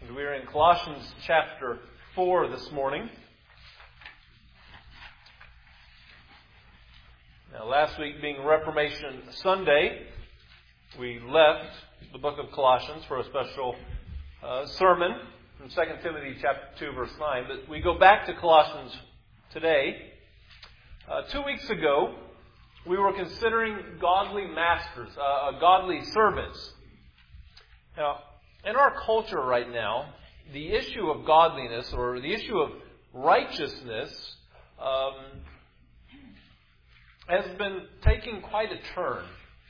We're in Colossians chapter 4 this morning. Now, last week being Reformation Sunday, we left the book of Colossians for a special sermon from 2 Timothy chapter 2, verse 9. But we go back to Colossians today. 2 weeks ago, we were considering godly masters, godly servants. Now, in our culture right now, the issue of godliness or the issue of righteousness has been taking quite a turn.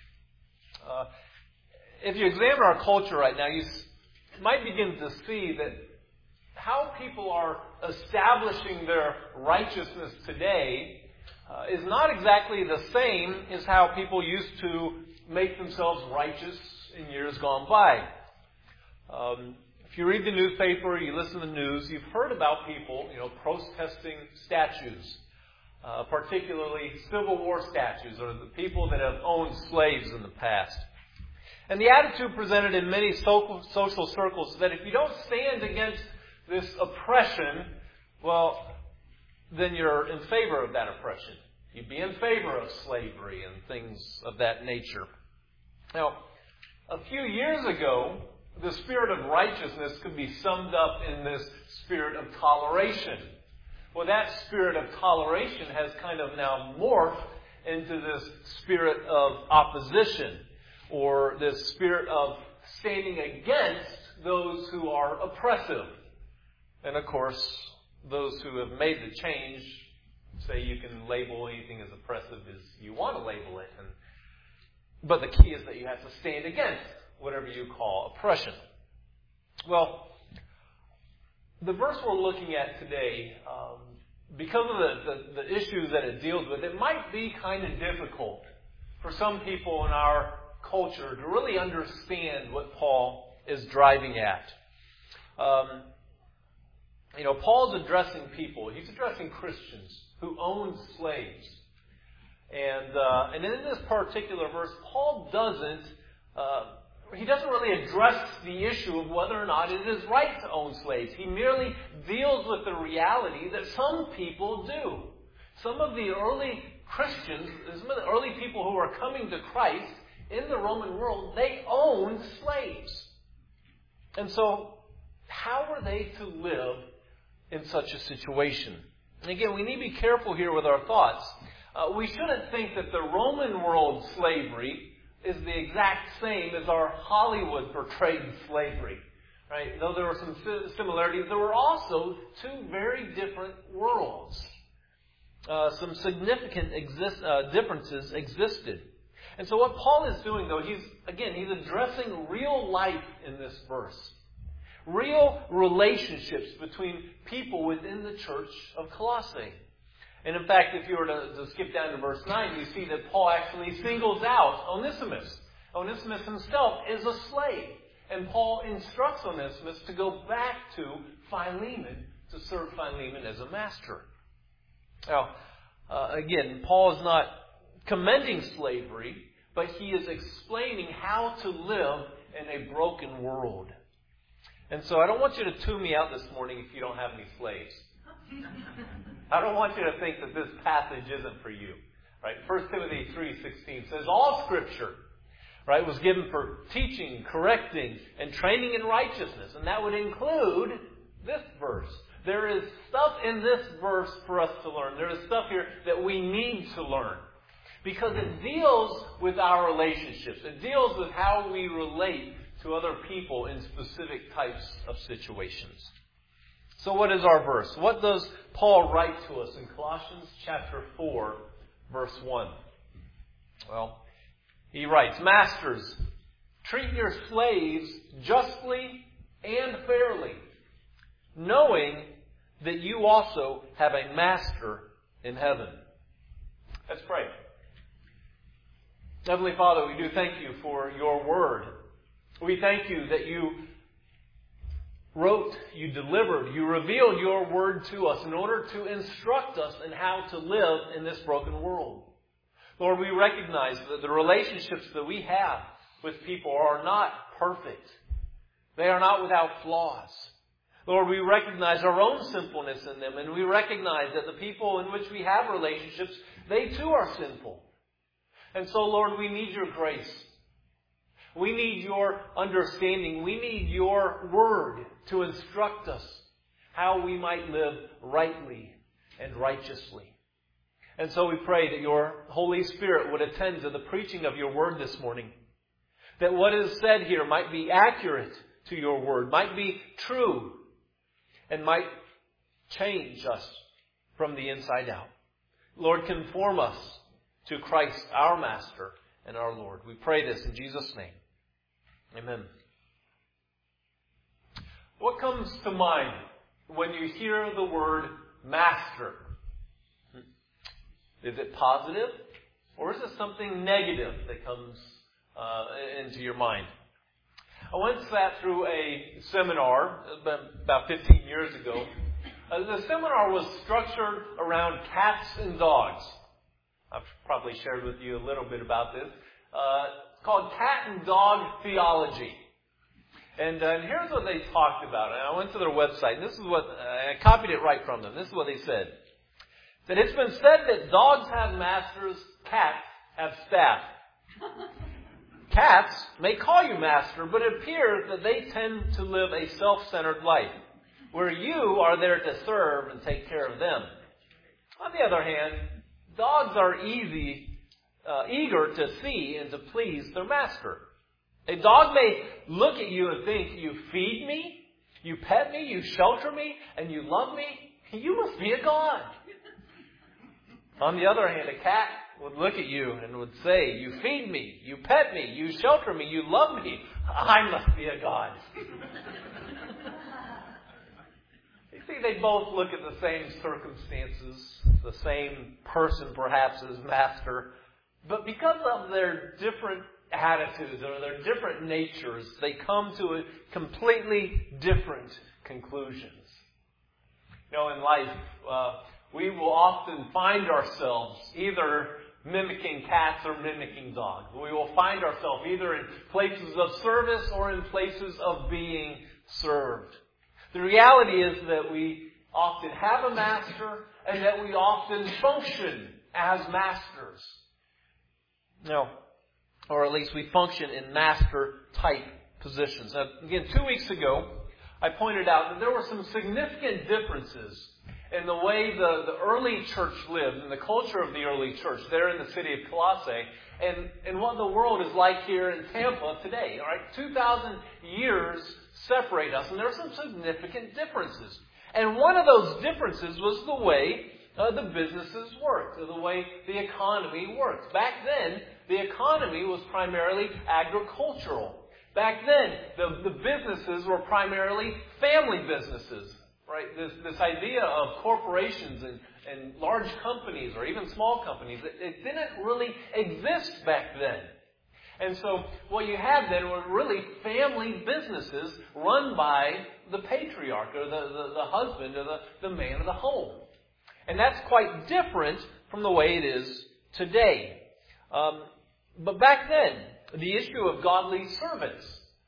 If you examine our culture right now, you might begin to see that how people are establishing their righteousness today is not exactly the same as how people used to make themselves righteous in years gone by. If you read the newspaper, you listen to the news, you've heard about people, protesting statues, particularly Civil War statues, or the people that have owned slaves in the past. And the attitude presented in many social circles is that if you don't stand against this oppression, well, then you're in favor of that oppression. You'd be in favor of slavery and things of that nature. Now, a few years ago, the spirit of righteousness could be summed up in this spirit of toleration. Well, that spirit of toleration has kind of now morphed into this spirit of opposition, or this spirit of standing against those who are oppressive. And of course, those who have made the change say you can label anything as oppressive as you want to label it. But the key is that you have to stand against whatever you call oppression. Well, the verse we're looking at today, because of the issues that it deals with, it might be kind of difficult for some people in our culture to really understand what Paul is driving at. Paul's addressing people. He's addressing Christians who owned slaves. And in this particular verse, Paul doesn't really address the issue of whether or not it is right to own slaves. He merely deals with the reality that some people do. Some of the early Christians, some of the early people who are coming to Christ in the Roman world, they owned slaves. And so, how were they to live in such a situation? And again, we need to be careful here with our thoughts. We shouldn't think that the Roman world slavery is the exact same as our Hollywood portrayed slavery. Right? Though there were some similarities, there were also two very different worlds. Some significant differences existed. And so what Paul is doing, though, he's addressing real life in this verse. Real relationships between people within the church of Colossae. And in fact, if you were to skip down to verse 9, you see that Paul actually singles out Onesimus. Onesimus himself is a slave. And Paul instructs Onesimus to go back to Philemon to serve Philemon as a master. Now, again, Paul is not commending slavery, but he is explaining how to live in a broken world. And so I don't want you to tune me out this morning if you don't have any slaves. I don't want you to think that this passage isn't for you. Right? 1 Timothy 3:16 says all Scripture, right, was given for teaching, correcting, and training in righteousness. And that would include this verse. There is stuff in this verse for us to learn. There is stuff here that we need to learn. Because it deals with our relationships. It deals with how we relate to other people in specific types of situations. So what is our verse? What does Paul write to us in Colossians chapter 4, verse 1? Well, he writes, Masters, treat your slaves justly and fairly, knowing that you also have a master in heaven. Let's pray. Heavenly Father, we do thank you for your word. We thank you that you wrote, you delivered, you revealed your word to us in order to instruct us in how to live in this broken world. Lord, we recognize that the relationships that we have with people are not perfect. They are not without flaws. Lord, we recognize our own sinfulness in them, and we recognize that the people in which we have relationships, they too are sinful. And so, Lord, we need your grace. We need your understanding. We need your word to instruct us how we might live rightly and righteously. And so we pray that your Holy Spirit would attend to the preaching of your word this morning. That what is said here might be accurate to your word, might be true, and might change us from the inside out. Lord, conform us to Christ, our Master and our Lord. We pray this in Jesus' name. Amen. What comes to mind when you hear the word master? Is it positive, or is it something negative that comes into your mind? I once sat through a seminar about 15 years ago. The seminar was structured around cats and dogs. I've probably shared with you a little bit about this. It's called Cat and Dog Theology. And here's what they talked about. And I went to their website, and this is what, I copied it right from them. This is what they said. That it's been said that dogs have masters, cats have staff. Cats may call you master, but it appears that they tend to live a self-centered life, where you are there to serve and take care of them. On the other hand, dogs are eager to see and to please their master. A dog may look at you and think, you feed me, you pet me, you shelter me, and you love me. You must be a god. On the other hand, a cat would look at you and would say, you feed me, you pet me, you shelter me, you love me. I must be a god. You see, they both look at the same circumstances, the same person perhaps as master, but because of their different attitudes or their different natures, they come to completely different conclusions. You know, in life, we will often find ourselves either mimicking cats or mimicking dogs. We will find ourselves either in places of service or in places of being served. The reality is that we often have a master and that we often function as masters. No. Or at least we function in master-type positions. Now, again, 2 weeks ago, I pointed out that there were some significant differences in the way the early church lived, and the culture of the early church there in the city of Colossae, and what the world is like here in Tampa today. All right, 2,000 years separate us, and there are some significant differences. And one of those differences was the way the businesses worked, or the way the economy worked. Back then, the economy was primarily agricultural. Back then, the businesses were primarily family businesses. Right? This idea of corporations and large companies or even small companies, it didn't really exist back then. And so what you had then were really family businesses run by the patriarch or the husband or the man of the home. And that's quite different from the way it is today. But back then, the issue of godly servants,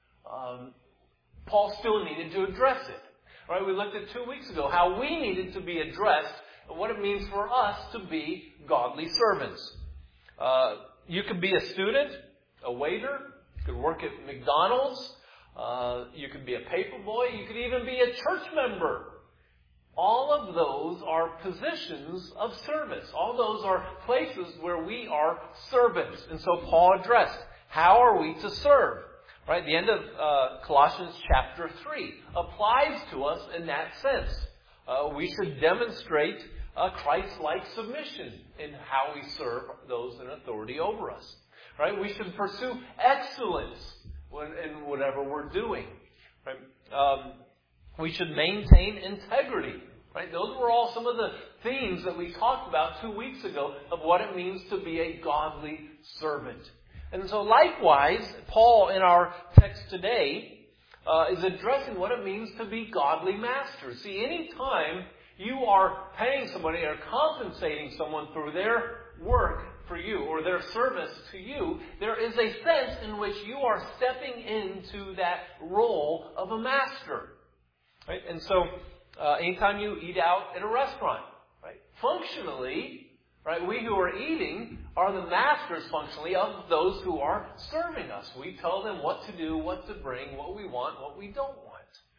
Paul still needed to address it. Right? We looked at 2 weeks ago how we needed to be addressed and what it means for us to be godly servants. You could be a student, a waiter, you could work at McDonald's, you could be a paper boy, you could even be a church member. All of those are positions of service. All those are places where we are servants. And so Paul addressed, how are we to serve? Right, the end of Colossians chapter 3 applies to us in that sense. We should demonstrate a Christ-like submission in how we serve those in authority over us. Right, we should pursue excellence in whatever we're doing. Right, we should maintain integrity. Right, those were all some of the themes that we talked about 2 weeks ago of what it means to be a godly servant. And so likewise, Paul in our text today is addressing what it means to be godly masters. See, any time you are paying somebody or compensating someone through their work for you, or their service to you, there is a sense in which you are stepping into that role of a master. Right? And so, anytime you eat out at a restaurant, right? Functionally, right, we who are eating are the masters functionally of those who are serving us. We tell them what to do, what to bring, what we want, what we don't want.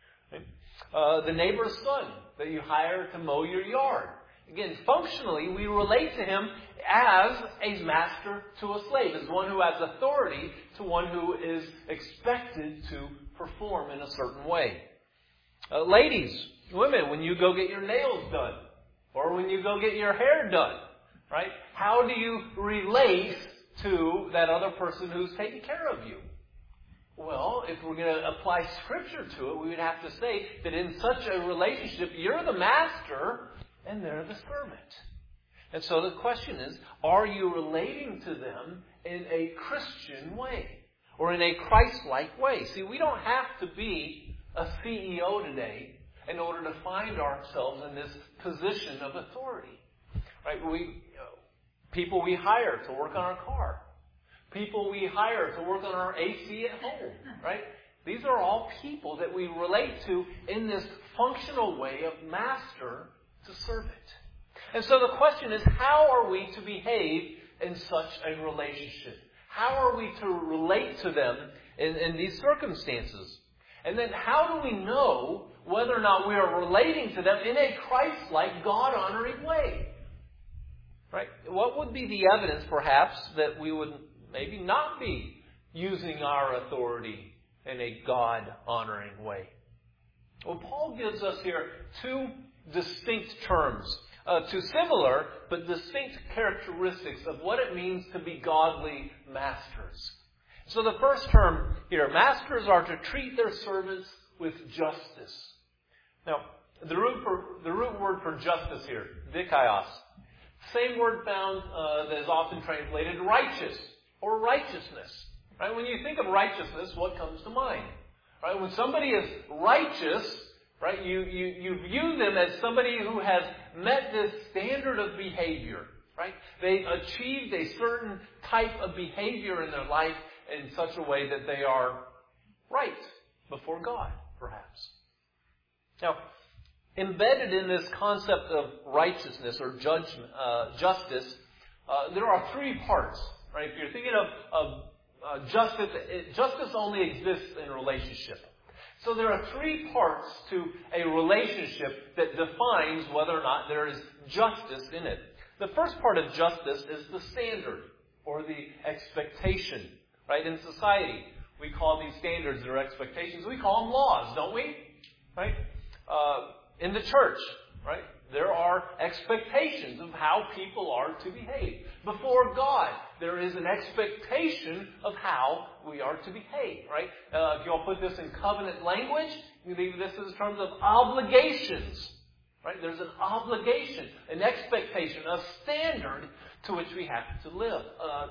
Right? The neighbor's son that you hire to mow your yard. Again, functionally, we relate to him as a master to a slave, as one who has authority to one who is expected to perform in a certain way. Ladies, women, when you go get your nails done, or when you go get your hair done, right? How do you relate to that other person who's taking care of you? Well, if we're going to apply Scripture to it, we would have to say that in such a relationship, you're the master and they're the servant. And so the question is, are you relating to them in a Christian way? Or in a Christ-like way? See, we don't have to be a CEO today in order to find ourselves in this position of authority. Right? People we hire to work on our car. People we hire to work on our AC at home. Right? These are all people that we relate to in this functional way of master to servant. And so the question is, how are we to behave in such a relationship? How are we to relate to them in these circumstances? And then how do we know whether or not we are relating to them in a Christ-like, God-honoring way? Right? What would be the evidence, perhaps, that we would maybe not be using our authority in a God-honoring way? Well, Paul gives us here two distinct terms, two similar but distinct characteristics of what it means to be godly masters. So the first term here, masters are to treat their servants with justice. Now, the root word for justice here, dikaios, same word found that is often translated righteous or righteousness. Right? When you think of righteousness, what comes to mind? Right? When somebody is righteous, right, you view them as somebody who has met this standard of behavior. Right? They've achieved a certain type of behavior in their life in such a way that they are right before God, perhaps. Now, embedded in this concept of righteousness or justice, there are three parts. Right? If you're thinking of justice, justice only exists in relationship. So there are three parts to a relationship that defines whether or not there is justice in it. The first part of justice is the standard or the expectation. Right? In society, we call these standards or expectations, we call them laws, don't we? Right? In the church, right? There are expectations of how people are to behave. Before God, there is an expectation of how we are to behave, right? If you all put this in covenant language, you think this is in terms of obligations, right? There's an obligation, an expectation, a standard to which we have to live,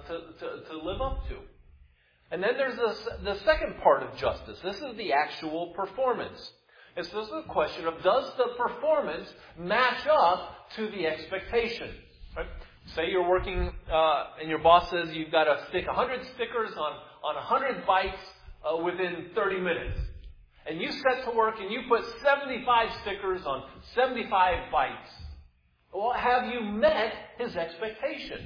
to live up to. And then there's the second part of justice. This is the actual performance. This is the question of, does the performance match up to the expectation? Right? Say you're working and your boss says you've got to stick 100 stickers on 100 bikes within 30 minutes. And you set to work and you put 75 stickers on 75 bikes. Well, have you met his expectation?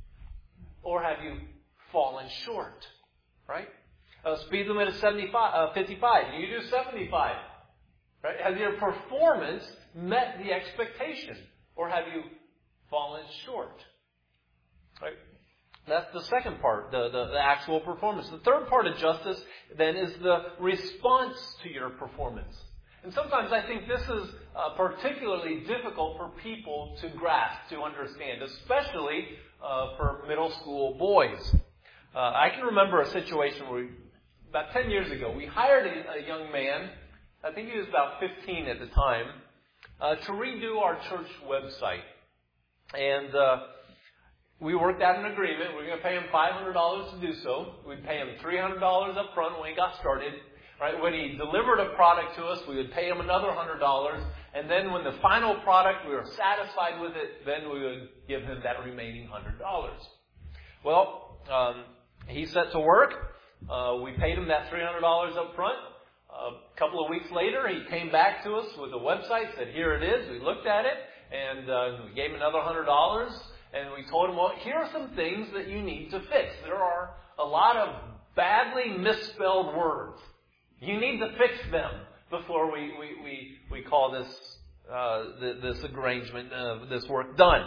Or have you fallen short? Right? Speed limit is 55. You do 75. Right? Has your performance met the expectation? Or have you fallen short? Right? That's the second part, the actual performance. The third part of justice, then, is the response to your performance. And sometimes I think this is particularly difficult for people to grasp, to understand, especially for middle school boys. I can remember a situation where, about 10 years ago, we hired a young man, I think he was about 15 at the time, to redo our church website. And we worked out an agreement. We were going to pay him $500 to do so. We'd pay him $300 up front when he got started. Right? When he delivered a product to us, we would pay him another $100. And then when the final product, we were satisfied with it, then we would give him that remaining $100. Well, he set to work. We paid him that $300 up front. A couple of weeks later, he came back to us with a website, said, here it is. We looked at it, and we gave him another $100. And we told him, well, here are some things that you need to fix. There are a lot of badly misspelled words. You need to fix them before we call this arrangement, this work done.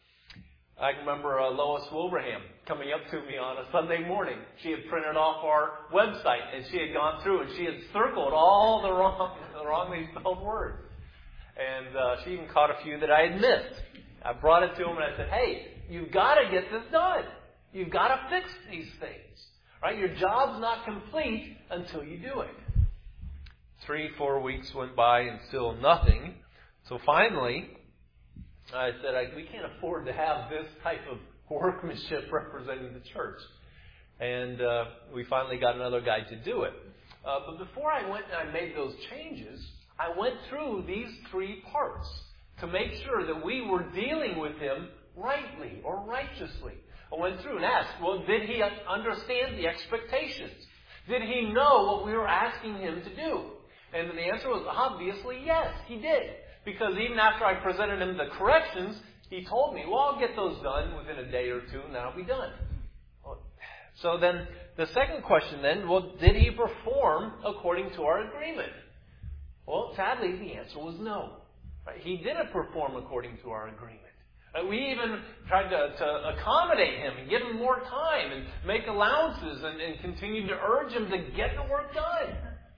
I can remember Lois Wilbraham coming up to me on a Sunday morning. She had printed off our website, and she had gone through and she had circled all the wrongly spelled words. And she even caught a few that I had missed. I brought it to him and I said, hey, you've got to get this done. You've got to fix these things. Right? Your job's not complete until you do it. 3-4 weeks went by and still nothing. So finally, I said, we can't afford to have this type of workmanship representing the church. And we finally got another guy to do it. But before I went and I made those changes, I went through these 3 parts to make sure that we were dealing with him rightly or righteously. I went through and asked, well, did he understand the expectations? Did he know what we were asking him to do? And the answer was obviously yes, he did. Because even after I presented him the corrections, he told me, well, I'll get those done within a day or two and then I'll be done. So then the second question then, well, did he perform according to our agreement? Well, sadly, the answer was no. Right? He didn't perform according to our agreement. We even tried to accommodate him and give him more time and make allowances and continue to urge him to get the work done.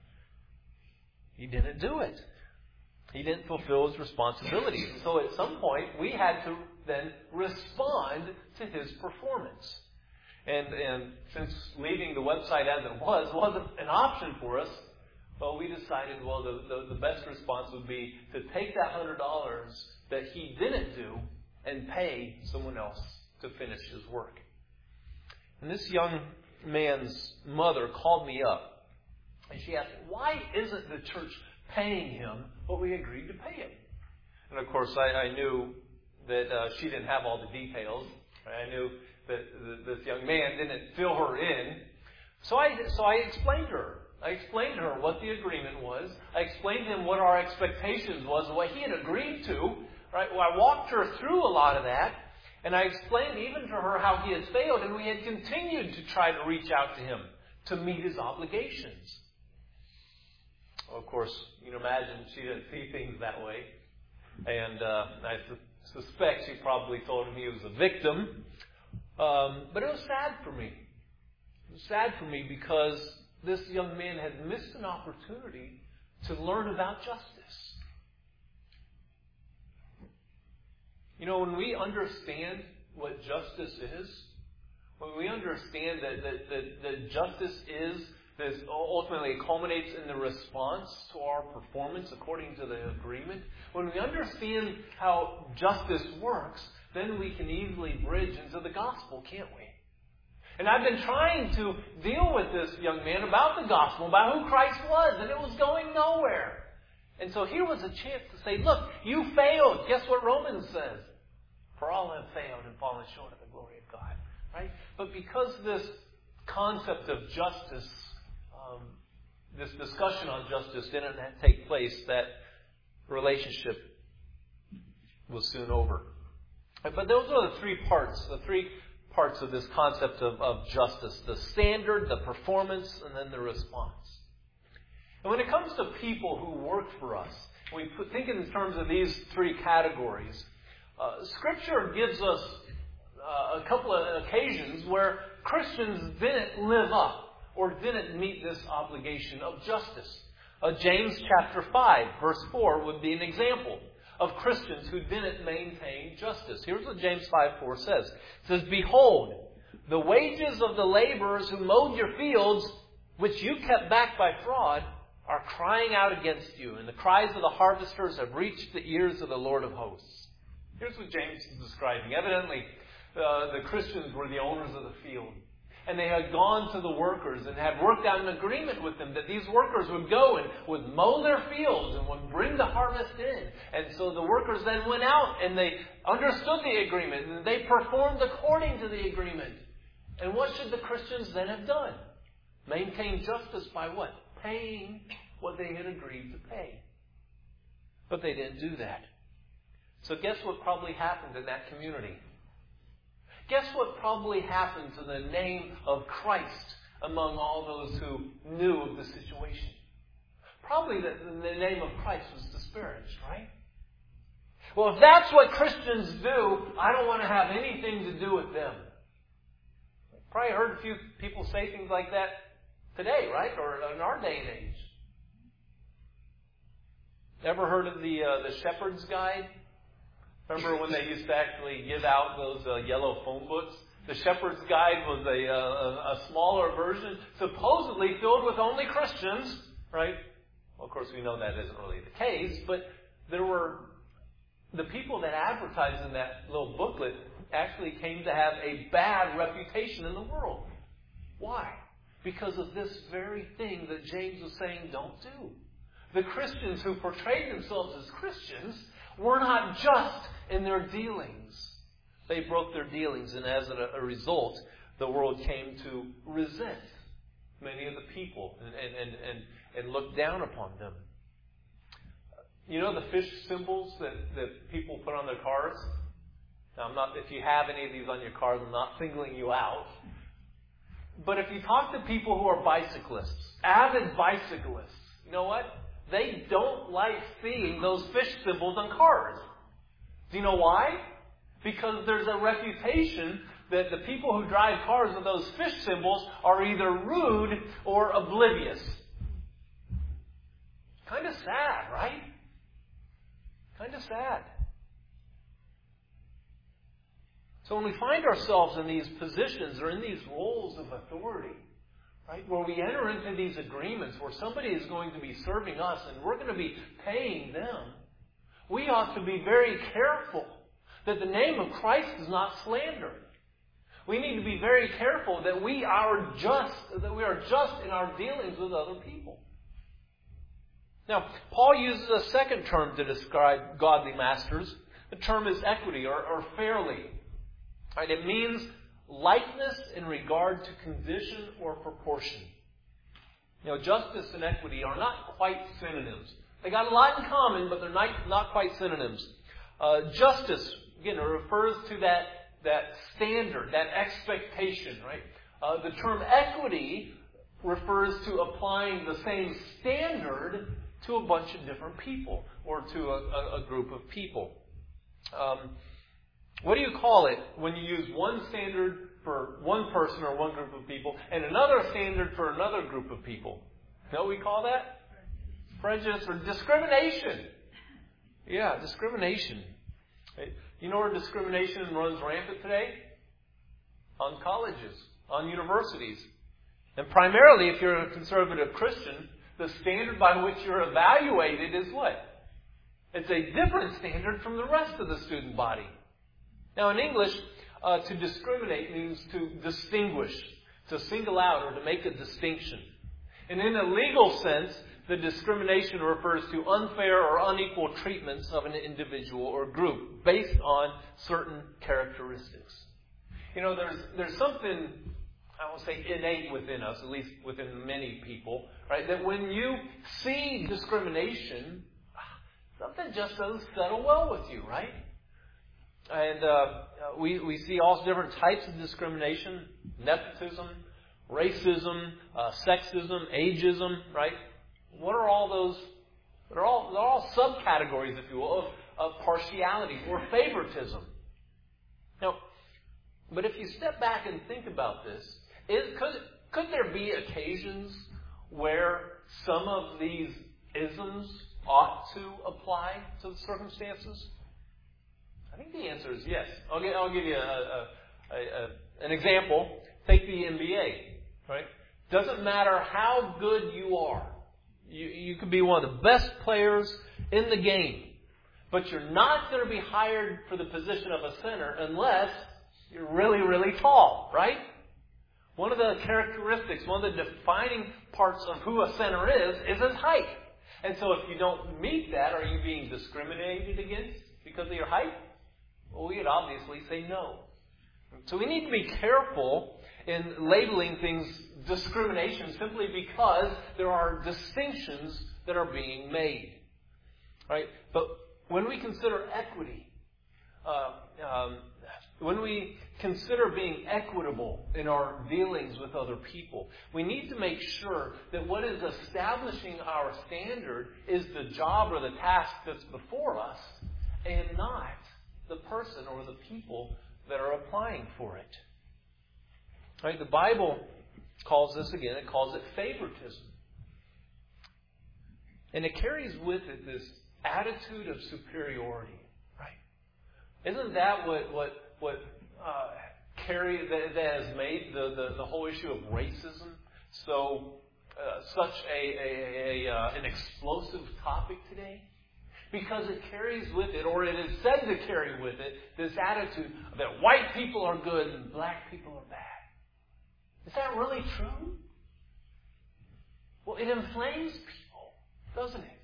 He didn't do it. He didn't fulfill his responsibilities. So at some point, we had to then respond to his performance. And since leaving the website as it wasn't an option for us, well, we decided, well, the best response would be to take that $100 that he didn't do and pay someone else to finish his work. And this young man's mother called me up, and she asked, why isn't the church paying him what we agreed to pay him? And of course, I knew that she didn't have all the details. I knew that this young man didn't fill her in. So I explained to her. I explained to her what the agreement was. I explained to him what our expectations was, what he had agreed to. Right? Well, I walked her through a lot of that, and I explained even to her how he had failed, and we had continued to try to reach out to him to meet his obligations. Well, of course, you can imagine she didn't see things that way, and I suspect she probably told him he was a victim. But it was sad for me. It was sad for me because this young man had missed an opportunity to learn about justice. You know, when we understand what justice is, when we understand that justice is, this ultimately culminates in the response to our performance according to the agreement, when we understand how justice works, then we can easily bridge into the gospel, can't we? And I've been trying to deal with this young man about the gospel, about who Christ was, and it was going nowhere. And so here was a chance to say, look, you failed. Guess what Romans says? For all have failed and fallen short of the glory of God. Right? But because this concept of justice, this discussion on justice didn't take place, that relationship was soon over. But those are the 3 parts of this concept of justice. The standard, the performance, and then the response. And when it comes to people who work for us, we think in terms of these 3 categories. Scripture gives us a couple of occasions where Christians didn't live up or didn't meet this obligation of justice. James chapter 5, verse 4 would be an example of Christians who didn't maintain justice. Here's what James 5:4 says. It says, behold, the wages of the laborers who mowed your fields, which you kept back by fraud, are crying out against you, and the cries of the harvesters have reached the ears of the Lord of hosts. Here's what James is describing. Evidently, the Christians were the owners of the field. And they had gone to the workers and had worked out an agreement with them that these workers would go and would mow their fields and would bring the harvest in. And so the workers then went out and they understood the agreement and they performed according to the agreement. And what should the Christians then have done? Maintain justice by what? Paying what they had agreed to pay. But they didn't do that. So guess what probably happened in that community? Guess what probably happened to the name of Christ among all those who knew of the situation? Probably the name of Christ was disparaged, right? Well, if that's what Christians do, I don't want to have anything to do with them. Probably heard a few people say things like that today, right? Or in our day and age. Ever heard of the Shepherd's Guide? Remember when they used to actually give out those yellow phone books? The Shepherd's Guide was a smaller version, supposedly filled with only Christians, right? Well, of course, we know that isn't really the case, but there were the people that advertised in that little booklet actually came to have a bad reputation in the world. Why? Because of this very thing that James was saying, don't do. The Christians who portrayed themselves as Christians were not just in their dealings. They broke their dealings, and as a result, the world came to resent many of the people and look down upon them. You know the fish symbols that people put on their cars? Now, if you have any of these on your cars, I'm not singling you out. But if you talk to people who are bicyclists, avid bicyclists, you know what? They don't like seeing those fish symbols on cars. Do you know why? Because there's a reputation that the people who drive cars with those fish symbols are either rude or oblivious. Kind of sad, right? Kind of sad. So when we find ourselves in these positions or in these roles of authority, right, where we enter into these agreements where somebody is going to be serving us and we're going to be paying them, we ought to be very careful that the name of Christ is not slandered. We need to be very careful that we are just in our dealings with other people. Now, Paul uses a second term to describe godly masters. The term is equity or fairly. Right, it means likeness in regard to condition or proportion. You know, justice and equity are not quite synonyms. They got a lot in common, but they're not quite synonyms. Justice, again, it refers to that standard, that expectation, right? The term equity refers to applying the same standard to a bunch of different people or to a group of people. What do you call it when you use one standard for one person or one group of people and another standard for another group of people? You know what we call that? Prejudice or discrimination. Yeah, discrimination. You know where discrimination runs rampant today? On colleges, on universities. And primarily, if you're a conservative Christian, the standard by which you're evaluated is what? It's a different standard from the rest of the student body. Now, in English, to discriminate means to distinguish, to single out, or to make a distinction. And in a legal sense, the discrimination refers to unfair or unequal treatments of an individual or group based on certain characteristics. You know, there's something, I won't say innate within us, at least within many people, right? That when you see discrimination, something just doesn't settle well with you, right? And we see all different types of discrimination: nepotism, racism, sexism, ageism, right? What are all those? They're all subcategories, if you will, of partiality or favoritism. Now, but if you step back and think about this, could there be occasions where some of these isms ought to apply to the circumstances? I think the answer is yes. I'll give you an example. Take the NBA, right? Doesn't matter how good you are. You could be one of the best players in the game. But you're not going to be hired for the position of a center unless you're really, really tall, right? One of the characteristics, one of the defining parts of who a center is his height. And so if you don't meet that, are you being discriminated against because of your height? Well, we would obviously say no. So we need to be careful in labeling things discrimination simply because there are distinctions that are being made. Right? But when we consider equity, when we consider being equitable in our dealings with other people, we need to make sure that what is establishing our standard is the job or the task that's before us and not the person or the people that are applying for it. Right? The Bible calls this, again, it calls it favoritism. And it carries with it this attitude of superiority. Right? Isn't that what that has made the whole issue of racism so such an explosive topic today? Because it carries with it, or it is said to carry with it, this attitude that white people are good and black people are bad. Is that really true? Well, it inflames people, doesn't it?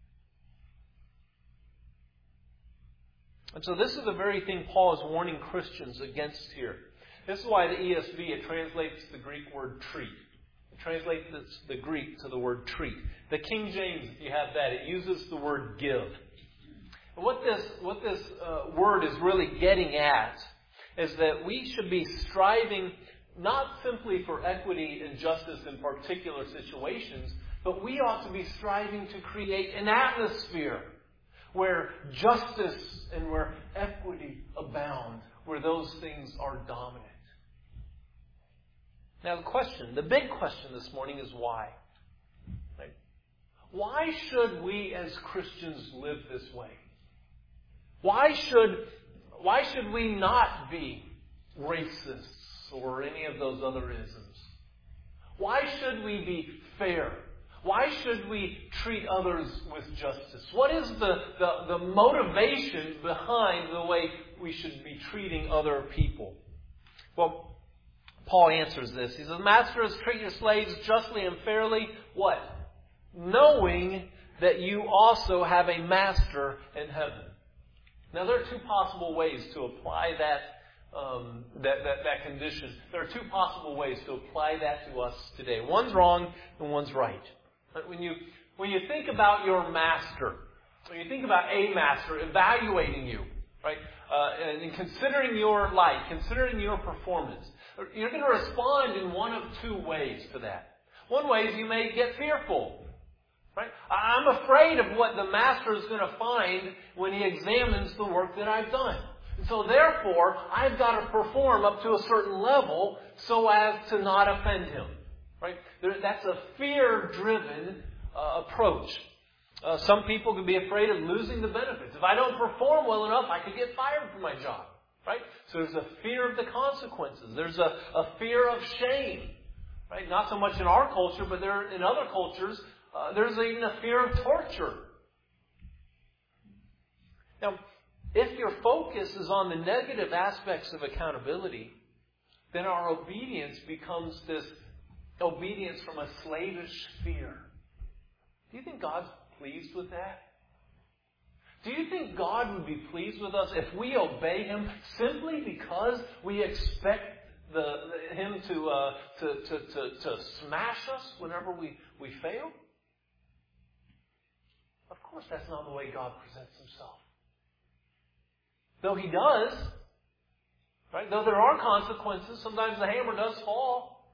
And so this is the very thing Paul is warning Christians against here. This is why the ESV, it translates the Greek word treat. It translates the Greek to the word treat. The King James, if you have that, it uses the word give. And what this word is really getting at is that we should be striving not simply for equity and justice in particular situations, but we ought to be striving to create an atmosphere where justice and where equity abound, where those things are dominant. Now the big question this morning is why? Right? Why should we as Christians live this way? Why should we not be racists or any of those other isms? Why should we be fair? Why should we treat others with justice? What is the motivation behind the way we should be treating other people? Well, Paul answers this. He says, Masters, treat your slaves justly and fairly. What? Knowing that you also have a master in heaven. Now, there are two possible ways to apply that condition. There are two possible ways to apply that to us today. One's wrong and one's right. When you think about your master, when you think about a master evaluating you, right, and considering your life, considering your performance, you're going to respond in one of two ways to that. One way is you may get fearful. Right? I'm afraid of what the master is going to find when he examines the work that I've done. And so therefore, I've got to perform up to a certain level so as to not offend him. Right? That's a fear-driven approach. Some people can be afraid of losing the benefits. If I don't perform well enough, I could get fired from my job. Right? So there's a fear of the consequences. There's a fear of shame. Right? Not so much in our culture, but in other cultures, there's even a fear of torture. Now, if your focus is on the negative aspects of accountability, then our obedience becomes this obedience from a slavish fear. Do you think God's pleased with that? Do you think God would be pleased with us if we obey Him simply because we expect Him to smash us whenever we fail? Of course, that's not the way God presents Himself. Though He does, right? Though there are consequences, sometimes the hammer does fall.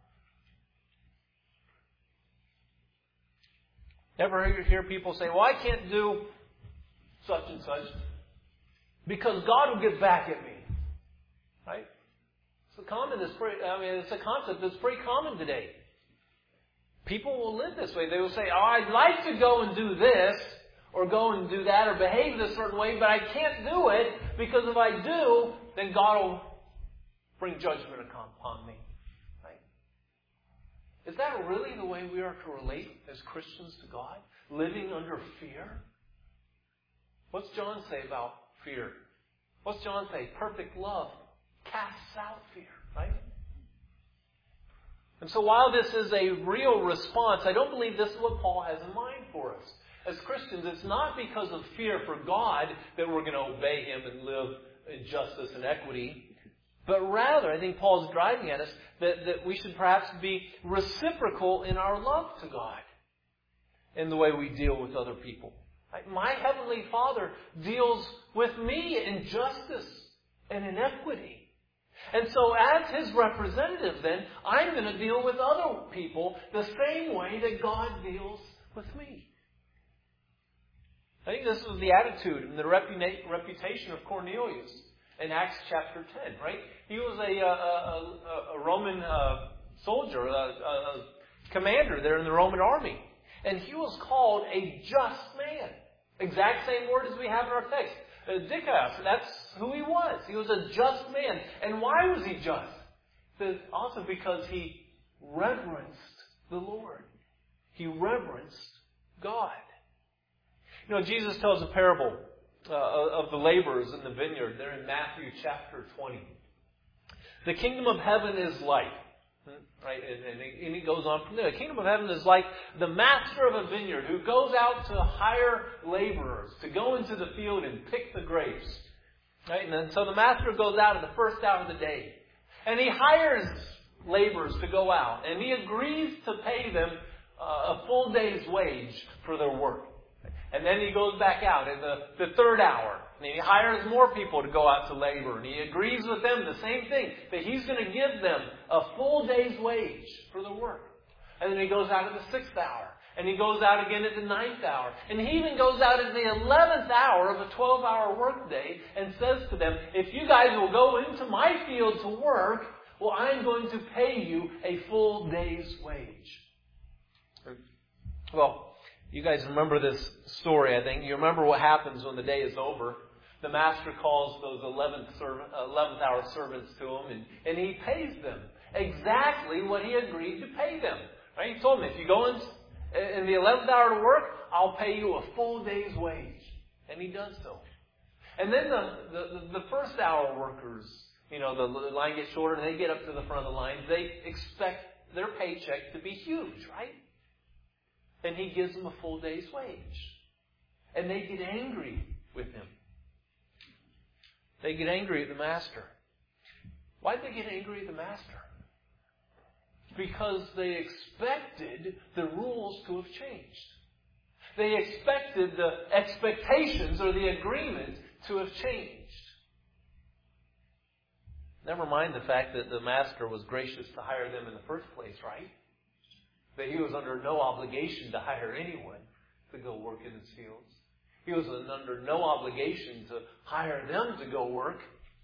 Ever hear people say, well, I can't do such and such because God will get back at me. Right? It's a concept that's pretty common today. People will live this way. They will say, oh, I'd like to go and do this, or go and do that, or behave this certain way, but I can't do it, because if I do, then God will bring judgment upon me. Right? Is that really the way we are to relate as Christians to God? Living under fear? What's John say about fear? What's John say? Perfect love casts out fear, right? And so while this is a real response, I don't believe this is what Paul has in mind for us. As Christians, it's not because of fear for God that we're going to obey Him and live in justice and equity. But rather, I think Paul's driving at us that we should perhaps be reciprocal in our love to God in the way we deal with other people. My Heavenly Father deals with me in justice and in equity. And so as His representative then, I'm going to deal with other people the same way that God deals with me. I think this was the attitude and the reputation of Cornelius in Acts chapter 10, right? He was a Roman soldier, a commander there in the Roman army. And he was called a just man. Exact same word as we have in our text. Dikaios, that's who he was. He was a just man. And why was he just? Also because he reverenced the Lord. He reverenced God. You know, Jesus tells a parable of the laborers in the vineyard there in Matthew chapter 20. The kingdom of heaven is like, right? And he goes on from there. The kingdom of heaven is like the master of a vineyard who goes out to hire laborers to go into the field and pick the grapes. Right? And then so the master goes out at the first hour of the day. And he hires laborers to go out. And he agrees to pay them a full day's wage for their work. And then he goes back out in the third hour. And he hires more people to go out to labor. And he agrees with them the same thing. That he's going to give them a full day's wage for the work. And then he goes out at the 6th hour. And he goes out again at the 9th hour. And he even goes out at the 11th hour of a 12-hour workday and says to them, if you guys will go into my field to work, well, I'm going to pay you a full day's wage. Well, you guys remember this story, I think. You remember what happens when the day is over. The master calls those 11th hour servants to him, and he pays them exactly what he agreed to pay them. Right? He told them, if you go in the 11th hour to work, I'll pay you a full day's wage. And he does so. And then the first hour workers, you know, the line gets shorter and they get up to the front of the line. They expect their paycheck to be huge, right? And he gives them a full day's wage. And they get angry with him. They get angry at the master. Why did they get angry at the master? Because they expected the rules to have changed. They expected the expectations or the agreement to have changed. Never mind the fact that the master was gracious to hire them in the first place, right? That he was under no obligation to hire anyone to go work in his fields. He was under no obligation to hire them to go work.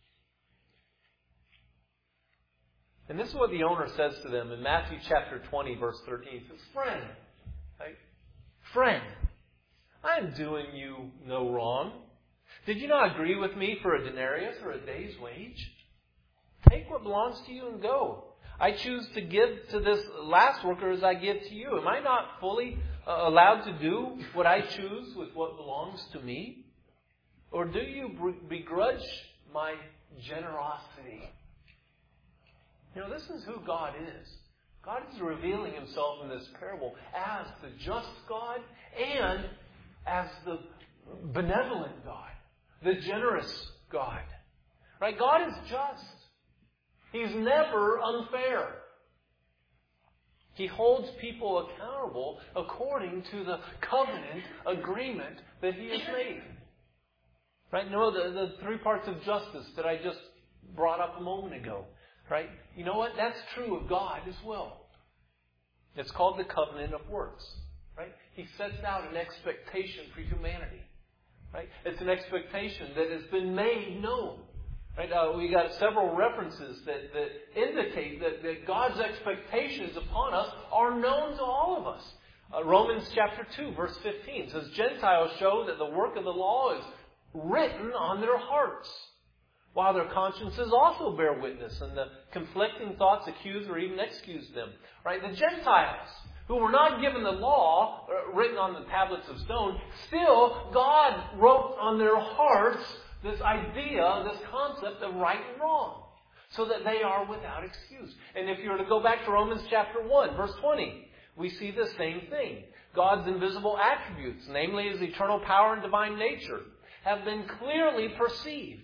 And this is what the owner says to them in Matthew chapter 20, verse 13. He says, Friend, right? Friend, I am doing you no wrong. Did you not agree with me for a denarius or a day's wage? Take what belongs to you and go. I choose to give to this last worker as I give to you. Am I not fully allowed to do what I choose with what belongs to me? Or do you begrudge my generosity? You know, this is who God is. God is revealing Himself in this parable as the just God and as the benevolent God, the generous God. Right? God is just. He's never unfair. He holds people accountable according to the covenant agreement that He has made. Right? No, the 3 parts of justice that I just brought up a moment ago. Right? You know what? That's true of God as well. It's called the covenant of works. Right? He sets out an expectation for humanity. Right? It's an expectation that has been made known. Right? We got several references that indicate that God's expectations upon us are known to all of us. Romans chapter 2, verse 15 says, Gentiles show that the work of the law is written on their hearts, while their consciences also bear witness, and the conflicting thoughts accuse or even excuse them. Right? The Gentiles, who were not given the law written on the tablets of stone, still God wrote on their hearts this idea, this concept of right and wrong, so that they are without excuse. And if you were to go back to Romans chapter 1, verse 20, we see the same thing. God's invisible attributes, namely His eternal power and divine nature, have been clearly perceived,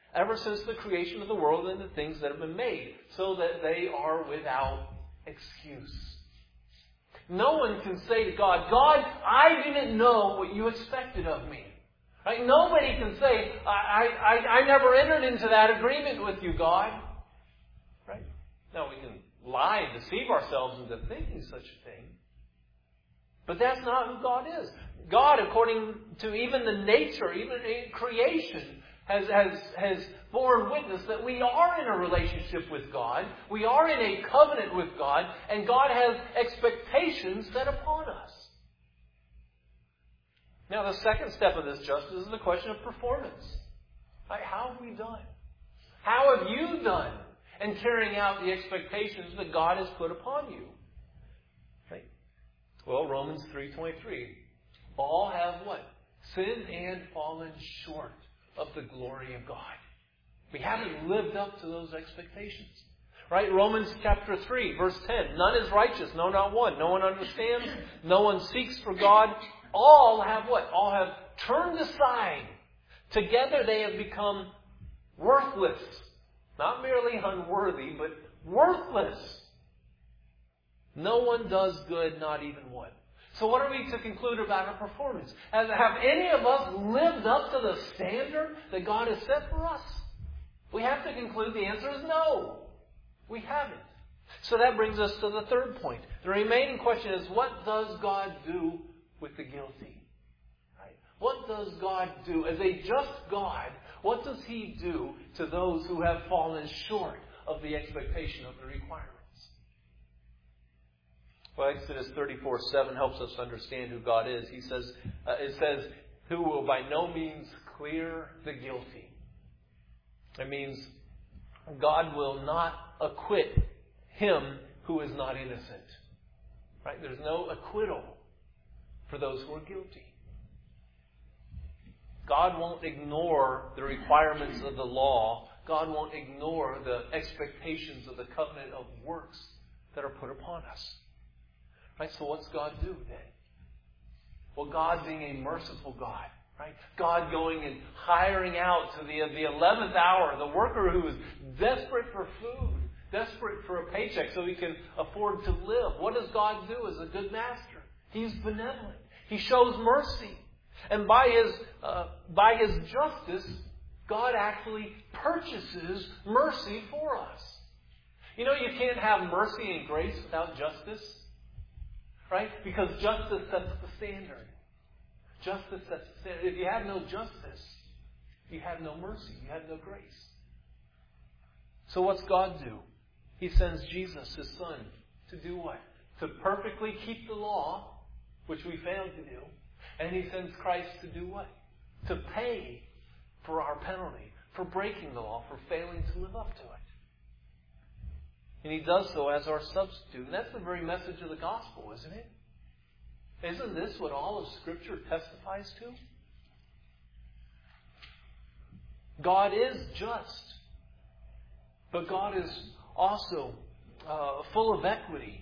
ever since the creation of the world and the things that have been made, so that they are without excuse. No one can say to God, God, I didn't know what you expected of me. Right? Nobody can say, I never entered into that agreement with you, God. Right? Now, we can lie and deceive ourselves into thinking such a thing. But that's not who God is. God, according to even the nature, even in creation, has borne witness that we are in a relationship with God. We are in a covenant with God. And God has expectations set upon us. Now, the second step of this justice is the question of performance. Right? How have we done? How have you done in carrying out the expectations that God has put upon you? Right? Well, Romans 3:23. All have what? Sinned and fallen short of the glory of God. We haven't lived up to those expectations. Right? Romans chapter 3, verse 10. None is righteous, no, not one. No one understands. No one seeks for God. All have what? All have turned aside. Together they have become worthless. Not merely unworthy, but worthless. No one does good, not even one. So what are we to conclude about our performance? Have any of us lived up to the standard that God has set for us? We have to conclude the answer is no. We haven't. So that brings us to the third point. The remaining question is, what does God do with the guilty? Right? What does God do? As a just God, what does He do to those who have fallen short of the expectation of the requirements? Well, Exodus 34:7 helps us understand who God is. It says, who will by no means clear the guilty. It means God will not acquit him who is not innocent. Right? There's no acquittal for those who are guilty. God won't ignore the requirements of the law. God won't ignore the expectations of the covenant of works that are put upon us. Right? So what's God do then? Well, God being a merciful God, right? God going and hiring out to the 11th hour, the worker who is desperate for food, desperate for a paycheck so he can afford to live. What does God do as a good master? He's benevolent. He shows mercy. And by His justice, God actually purchases mercy for us. You know, you can't have mercy and grace without justice. Right? Because justice sets the standard. Justice sets the standard. If you have no justice, you have no mercy. You have no grace. So what's God do? He sends Jesus, His Son, to do what? To perfectly keep the law, which we failed to do. And He sends Christ to do what? To pay for our penalty, for breaking the law, for failing to live up to it. And He does so as our substitute. And that's the very message of the gospel, isn't it? Isn't this what all of Scripture testifies to? God is just. But God is also full of equity.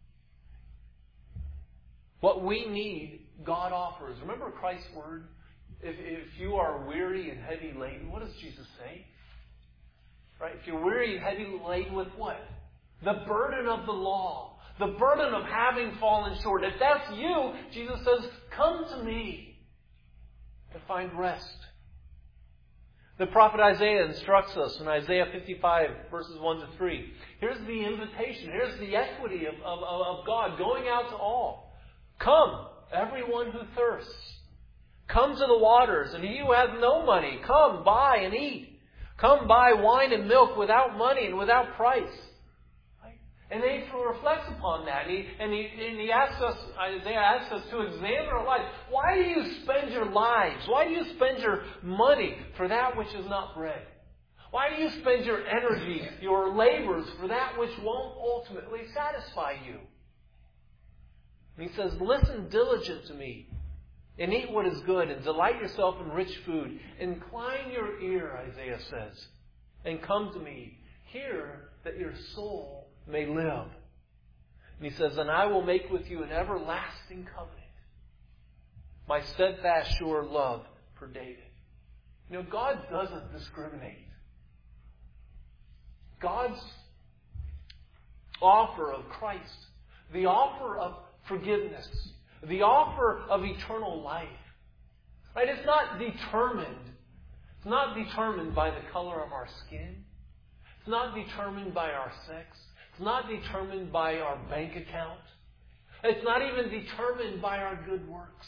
What we need, God offers. Remember Christ's word? If you are weary and heavy laden, what does Jesus say? Right? If you're weary and heavy laden with what? The burden of the law. The burden of having fallen short. If that's you, Jesus says, come to me and find rest. The prophet Isaiah instructs us in Isaiah 55, verses 1 to 3. Here's the invitation. Here's the equity of God going out to all. Come, everyone who thirsts. Come to the waters, and he who has no money, come, buy and eat. Come buy wine and milk without money and without price. And then he reflects upon that. And he asks us, Isaiah asks us to examine our lives. Why do you spend your lives? Why do you spend your money for that which is not bread? Why do you spend your energy, your labors for that which won't ultimately satisfy you? And he says, listen diligent to me and eat what is good and delight yourself in rich food. Incline your ear, Isaiah says, and come to me. Hear that your soul may live. And he says, and I will make with you an everlasting covenant. My steadfast, sure love for David. You know, God doesn't discriminate. God's offer of Christ, the offer of forgiveness, the offer of eternal life. Right? It's not determined. It's not determined by the color of our skin. It's not determined by our sex. It's not determined by our bank account. It's not even determined by our good works.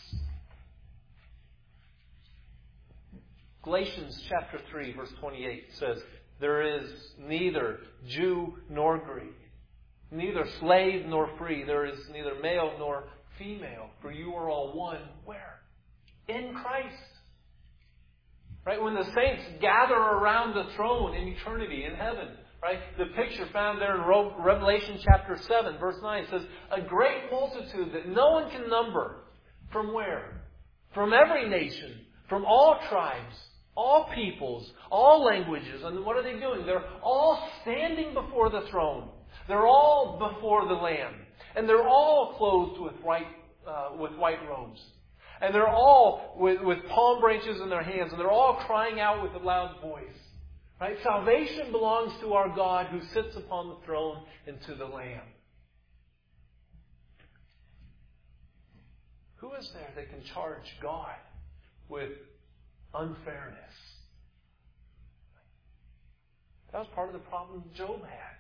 Galatians chapter 3, verse 28 says, there is neither Jew nor Greek, neither slave nor free. There is neither male nor female, for you are all one. Where? In Christ. Right? When the saints gather around the throne in eternity, in heaven, right? The picture found there in Revelation chapter 7, verse 9 says, a great multitude that no one can number. From where? From every nation, from all tribes, all peoples, all languages. And what are they doing? They're all standing before the throne. They're all before the Lamb. And they're all clothed with white robes. And they're all with palm branches in their hands. And they're all crying out with a loud voice. Right? Salvation belongs to our God who sits upon the throne and to the Lamb. Who is there that can charge God with unfairness? That was part of the problem Job had.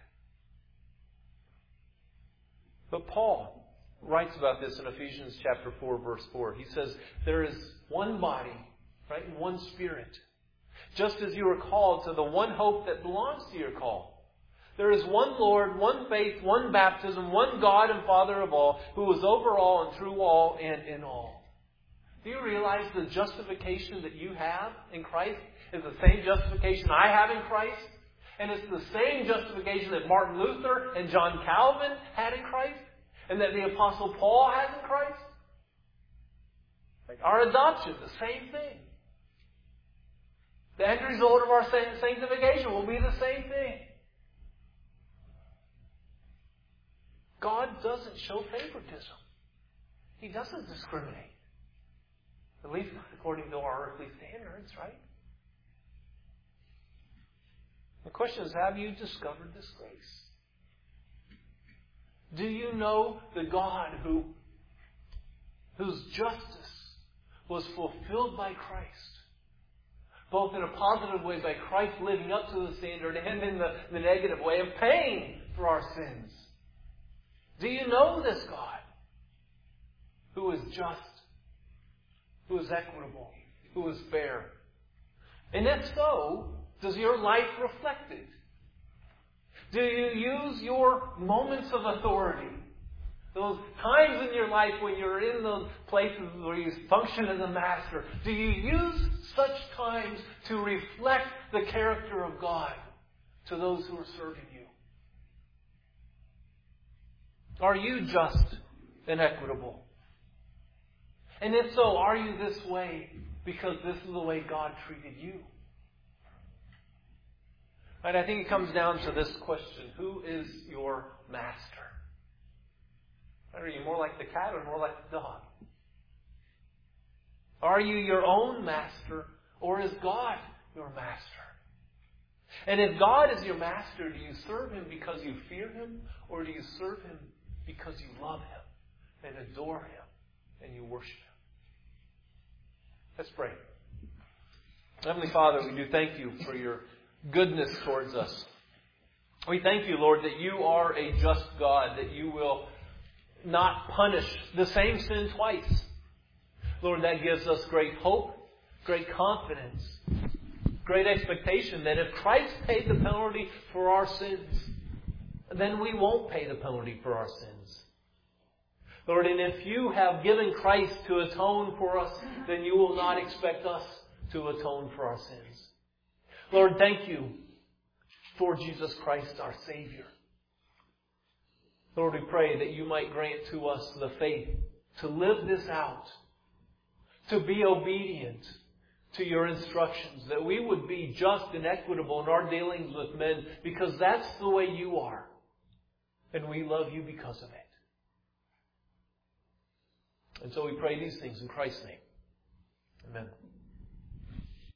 But Paul writes about this in Ephesians chapter 4, verse 4. He says, there is one body, right, and one Spirit. Just as you are called to the one hope that belongs to your call. There is one Lord, one faith, one baptism, one God and Father of all, who is over all and through all and in all. Do you realize the justification that you have in Christ is the same justification I have in Christ? And it's the same justification that Martin Luther and John Calvin had in Christ? And that the Apostle Paul has in Christ? Our adoption, the same thing. The end result of our sanctification will be the same thing. God doesn't show favoritism. He doesn't discriminate. At least according to our earthly standards, right? The question is, have you discovered this grace? Do you know the God whose justice was fulfilled by Christ? Both in a positive way by Christ living up to the standard and in the negative way of paying for our sins. Do you know this God who is just, who is equitable, who is fair? And if so, does your life reflect it? Do you use your moments of authority, those times in your life when you're in those places where you function as a master, do you use such times to reflect the character of God to those who are serving you? Are you just and equitable? And if so, are you this way because this is the way God treated you? And I think it comes down to this question: who is your master? Are you more like the cat or more like the dog? Are you your own master, or is God your master? And if God is your master, do you serve Him because you fear Him, or do you serve Him because you love Him and adore Him and you worship Him? Let's pray. Heavenly Father, we do thank you for your goodness towards us. We thank you, Lord, that you are a just God, that you will not punish the same sin twice. Lord, that gives us great hope, great confidence, great expectation that if Christ paid the penalty for our sins, then we won't pay the penalty for our sins. Lord, and if you have given Christ to atone for us, then you will not expect us to atone for our sins. Lord, thank you for Jesus Christ, our Savior. Lord, we pray that you might grant to us the faith to live this out, to be obedient to your instructions, that we would be just and equitable in our dealings with men, because that's the way you are. And we love you because of it. And so we pray these things in Christ's name. Amen.